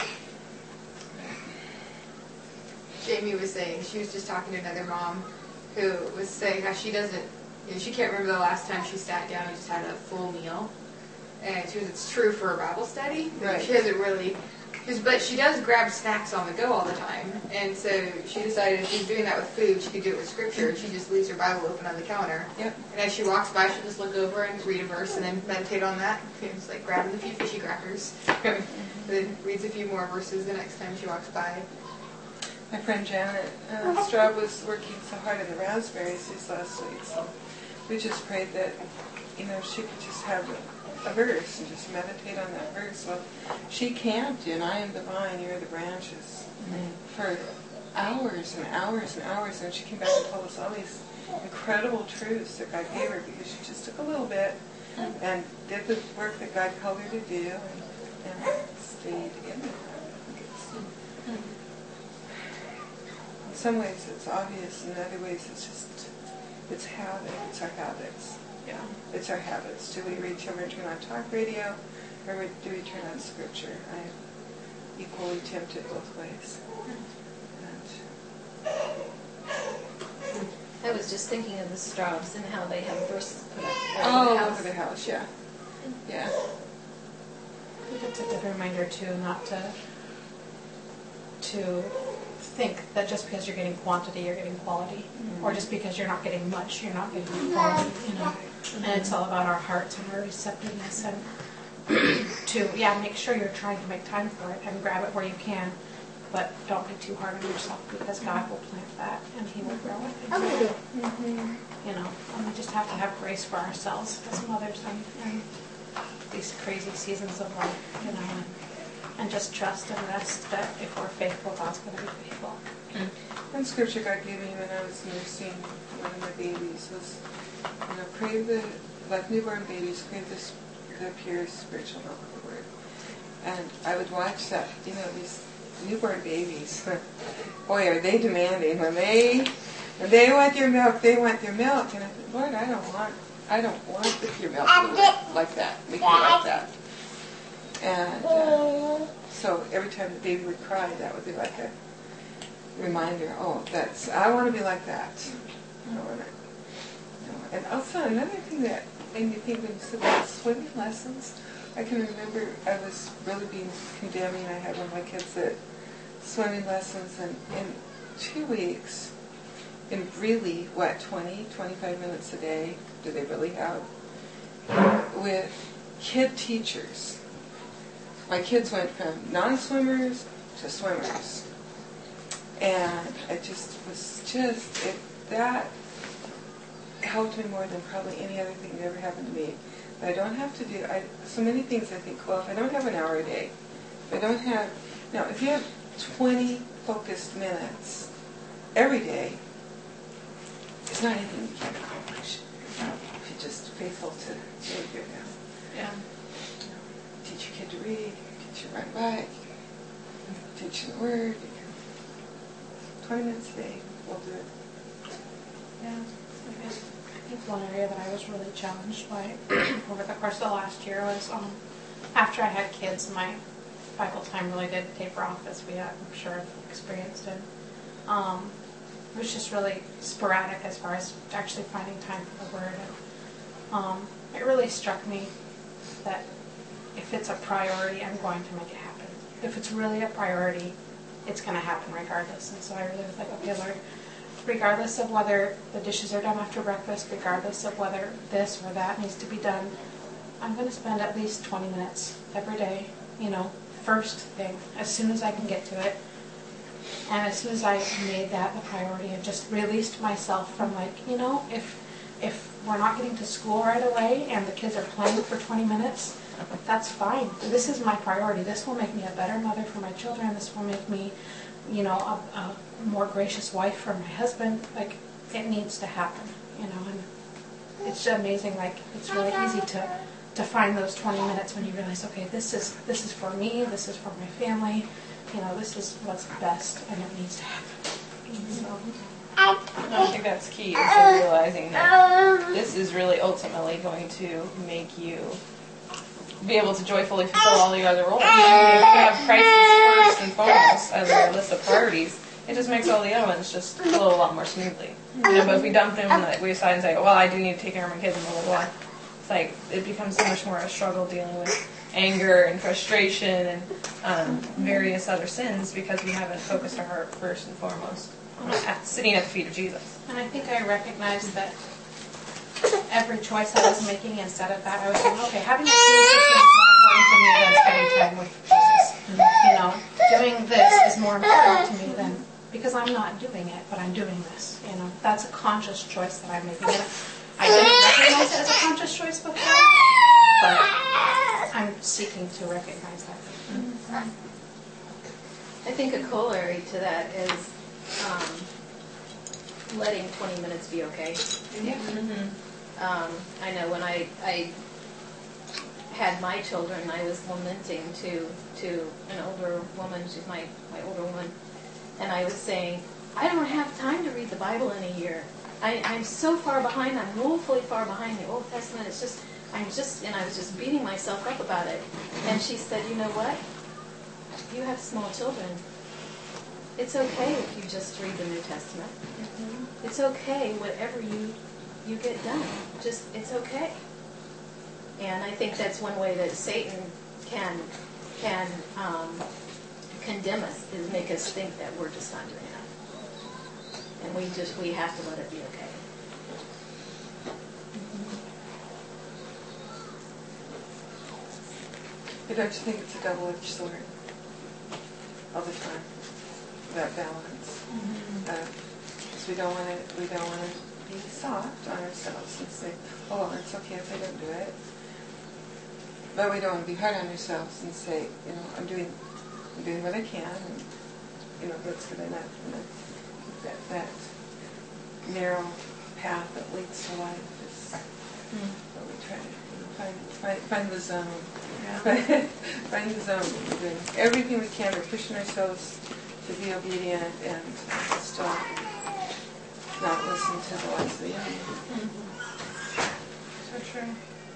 Jamie was saying, she was just talking to another mom who was saying how she doesn't, she can't remember the last time she sat down and just had a full meal. And she was, it's true for a Bible study. Right. She hasn't really, but she does grab snacks on the go all the time. And so she decided if she's doing that with food, she could do it with Scripture. She just leaves her Bible open on the counter. Yep. And as she walks by, she'll just look over and read a verse and then meditate on that. It's like grabbing a few fishy crackers. And then reads a few more verses the next time she walks by. My friend Janet Straub was working so hard on the raspberries these last week, so we just prayed that, she could just have a verse and just meditate on that verse. Well, she camped in I am the vine, you are the branches for hours and hours and hours, and she came back and told us all these incredible truths that God gave her because she just took a little bit and did the work that God called her to do and stayed in it. In some ways it's obvious, in other ways it's habit, it's our habits. Yeah. It's our habits. Do we read children turn on talk radio, or do we turn on Scripture? I'm equally tempted both ways. And I was just thinking of the Straubs and how they have verses put up for Oh, the house. for the house, yeah. Yeah. I think it's a good reminder too, not to think that just because you're getting quantity, you're getting quality, or just because you're not getting much, you're not getting quality. You know, and it's all about our hearts and our receptiveness, and to make sure you're trying to make time for it and grab it where you can, but don't be too hard on yourself, because God will plant that and He will grow it. You know, and we just have to have grace for ourselves as mothers and these crazy seasons of life, you know, and just trust and rest that if we're faithful, God's going to be faithful. One scripture God gave me when I was nursing one of my babies was, pray like newborn babies, crave the pure spiritual milk of the Word. And I would watch that, these newborn babies, boy, are they demanding. When they want their milk, they want their milk. And I said, Lord, I don't want the pure milk like that. Make me like that. And so every time the baby would cry, that would be like a reminder. I want to be like that. And also another thing that made me think when you said about swimming lessons, I can remember I was really being condemning. I had one of my kids at swimming lessons, and in 2 weeks, in really, 20, 25 minutes a day, do they really have, with kid teachers. My kids went from non-swimmers to swimmers. And it that helped me more than probably any other thing that ever happened to me. But I don't have to do, so many things I think, well, if I don't have an hour a day, if you have 20 focused minutes every day, it's not anything you can't accomplish if you're just faithful to live your now. Yeah. Teach your kid to read, teach your run bike, teach them the Word. 20 minutes a day, we'll do it. Yeah. I think one area that I was really challenged by over the course of the last year was after I had kids, my Bible time really did taper off, as I'm sure have experienced it. It was just really sporadic as far as actually finding time for the Word. And it really struck me that if it's a priority, I'm going to make it happen. If it's really a priority, it's going to happen regardless. And so I really was like, okay, Lord, regardless of whether the dishes are done after breakfast, regardless of whether this or that needs to be done, I'm going to spend at least 20 minutes every day, first thing, as soon as I can get to it. And as soon as I made that the priority and just released myself from if we're not getting to school right away and the kids are playing for 20 minutes, that's fine. This is my priority. This will make me a better mother for my children. This will make me, a more gracious wife for my husband. It needs to happen, and it's amazing. It's really easy to find those 20 minutes when you realize, okay, this is for me. This is for my family. This is what's best, and it needs to happen. So. I think that's key, is realizing that this is really ultimately going to make you be able to joyfully fulfill all your other roles. If you have Christ first and foremost as your list of priorities, it just makes all the other ones just flow a lot more smoothly. But if we dump them and we decide and say, well, I do need to take care of my kids and blah, blah, blah, it's it becomes so much more a struggle dealing with anger and frustration and various other sins because we haven't focused our heart first and foremost sitting at the feet of Jesus. And I think I recognized that every choice I was making instead of that, I was saying, okay, having a kids is more important to me than spending time with Jesus. Doing this is more important to me than, because I'm not doing it, but I'm doing this. That's a conscious choice that I'm making. And I didn't recognize it as a conscious choice before, but I'm seeking to recognize that. I think a corollary to that is letting 20 minutes be okay. Yeah. I know when I had my children, I was lamenting to an older woman. She's my older woman, and I was saying, I don't have time to read the Bible in a year. I'm so far behind. I'm woefully far behind the Old Testament. And I was just beating myself up about it. And she said, you know what? You have small children. It's okay if you just read the New Testament. It's okay whatever you get done. Just, it's okay. And I think that's one way that Satan can condemn us, is make us think that we're just not doing enough. And we have to let it be okay. But don't you think it's a double-edged sword all the time? That balance. Because we don't want to be soft on ourselves and say, "Oh, it's okay if I don't do it." But we don't want to be hard on ourselves and say, I'm doing what I can, and that's good enough. And that narrow path that leads to life is what we try to find the zone. Yeah. Find the zone. We're doing everything we can. We're pushing ourselves to be obedient and still not listen to the lies of the enemy. So true.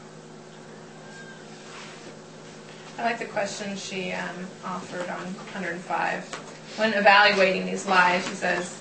I like the question she offered on 105. When evaluating these lies, she says,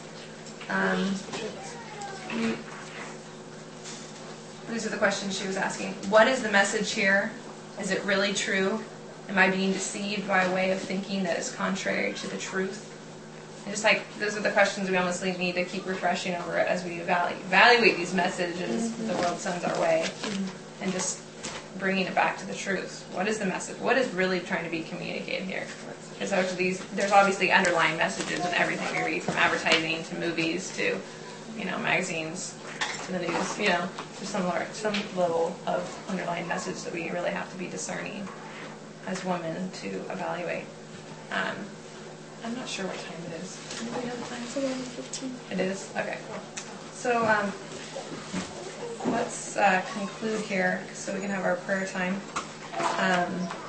these are the questions she was asking. What is the message here? Is it really true? Am I being deceived by a way of thinking that is contrary to the truth? And just like, those are the questions we almost need to keep refreshing over it as we evaluate these messages the world sends our way. And just bringing it back to the truth. What is the message? What is really trying to be communicated here? There's obviously underlying messages in everything we read, from advertising to movies to, magazines to the news. There's some level of underlying message that we really have to be discerning as women to evaluate. I'm not sure what time it is. Anybody know the time? It's 11:15. It is? Okay. So let's conclude here so we can have our prayer time. I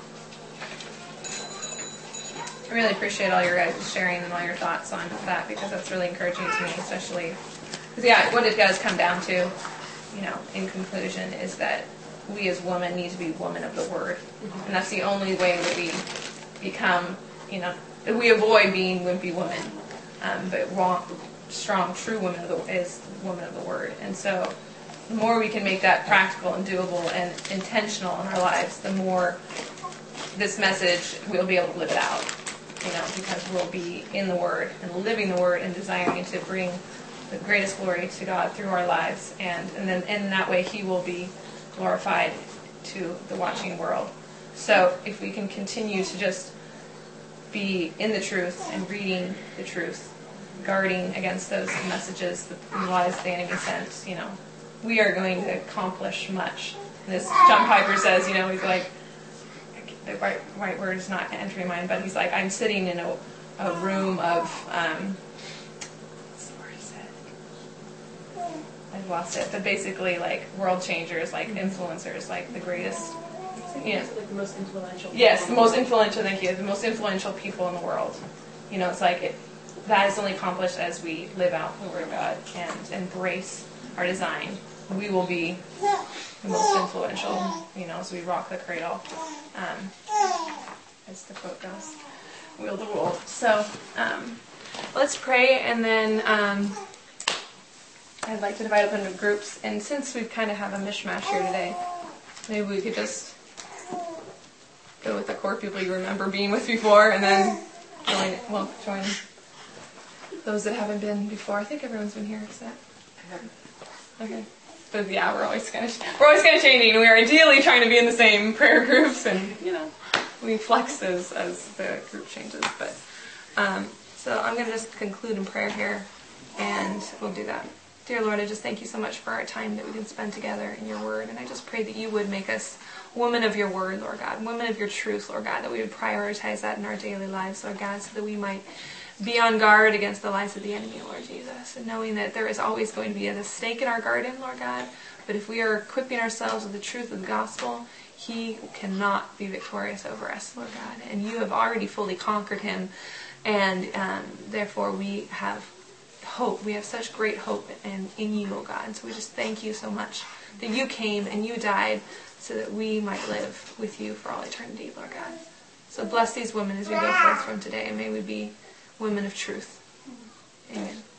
really appreciate all your guys sharing and all your thoughts on that, because that's really encouraging to me, especially because, what it does come down to, in conclusion, is that we as women need to be women of the Word. And that's the only way that we become, we avoid being wimpy women, but strong, true women is women of the Word. And so the more we can make that practical and doable and intentional in our lives, the more this message, we'll be able to live it out, because we'll be in the Word and living the Word and desiring to bring the greatest glory to God through our lives. And then in that way, He will be glorified to the watching world. So if we can continue to just be in the truth and reading the truth, guarding against those messages, the lies the enemy sends, we are going to accomplish much. This John Piper says, he's like, the right word is not entering mind, but he's like, I'm sitting in a room of, what's the word he said? I've lost it, but basically like world changers, like influencers, like the greatest, like the most influential. Yes, the most influential, thank you, the most influential people in the world. It's like that is only accomplished as we live out the Word of God and embrace our design. We will be the most influential, as we rock the cradle, as the quote goes, wield the world. So let's pray, and then I'd like to divide up into groups. And since we kind of have a mishmash here today, maybe we could just go with the core people you remember being with before, and then join those that haven't been before. I think everyone's been here, is that? Okay. But yeah, we're always kind of changing. We are ideally trying to be in the same prayer groups, and we flex as the group changes. But so I'm going to just conclude in prayer here, and we'll do that. Dear Lord, I just thank you so much for our time that we can spend together in your Word, and I just pray that you would make us women of your Word, Lord God, women of your truth, Lord God, that we would prioritize that in our daily lives, Lord God, so that we might be on guard against the lies of the enemy, Lord Jesus, and knowing that there is always going to be a snake in our garden, Lord God, but if we are equipping ourselves with the truth of the gospel, he cannot be victorious over us, Lord God, and you have already fully conquered him, and therefore we have hope. We have such great hope in you, oh God, and so we just thank you so much that you came and you died so that we might live with you for all eternity, Lord God. So bless these women as we go forth from today, and may we be women of truth. Amen.